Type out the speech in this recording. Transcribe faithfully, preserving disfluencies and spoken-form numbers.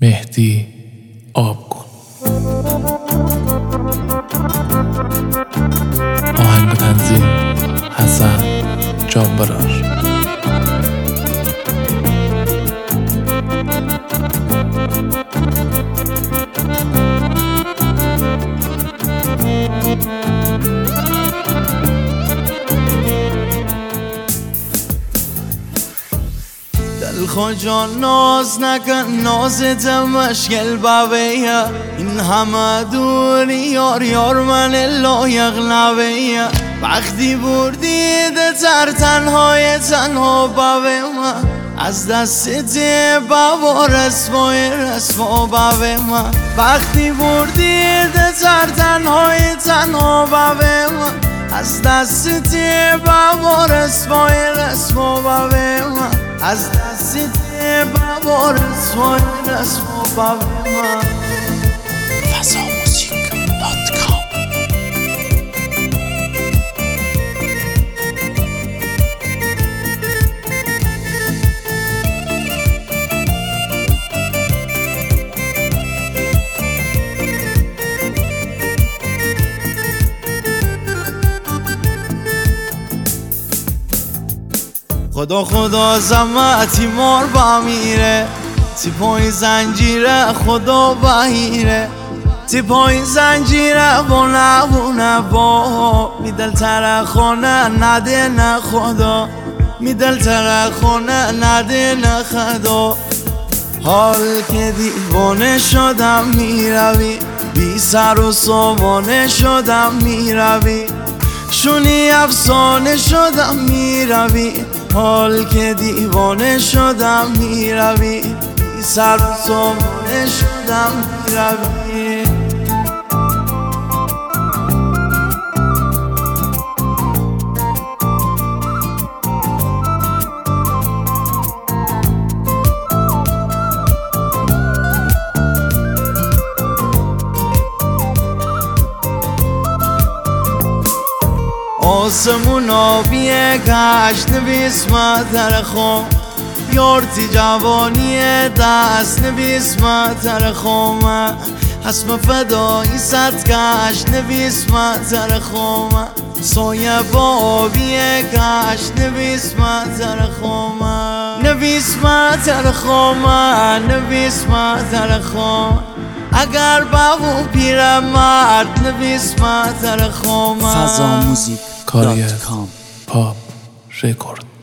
مهدی آبگون. آهنگ و تنظیم حسن جانبرار. دل خواجا ناز نکن، نازت مشکل باویه، این همه دوری یار یار من لایق نویه. وقتی بردی در تنهای تنها باوی من، از دست بابا رسوای رسوا باوی من. وقتی بردی در تنهای تنها باوی من، از دست بابا رسوای رسوا باوی من. از دست بابا رسوای رسوا باوی من. فضا موزیک دات کام. خدا خدا زمتی مار با میره، تی پای زنجیره خدا بهیره. تی پای زنجیره بونه بونه با میدل تر خونه نده نه خدا، میدل تر خونه نده نه خدا. حال که دیوانه شدم میروی، بی سر و سامانه شدم میروی، شونی افسانه شدم میروی. حال که دیوانه شدم میروی، بی سر و سامانه شدم میروی. آسمون آبیه کشت نویس متر خوم، یارتی جوانی دست نویس متر خوم. حسم فدایی صد کشت نویس متر خوم، سایه با آبیه کشت نویس متر خوم. نویس متر خوم، نویس متر خوم، اگر بابو پیرمرد نویس متر خوم. فضا موزیک کاریر پاپ رکورد.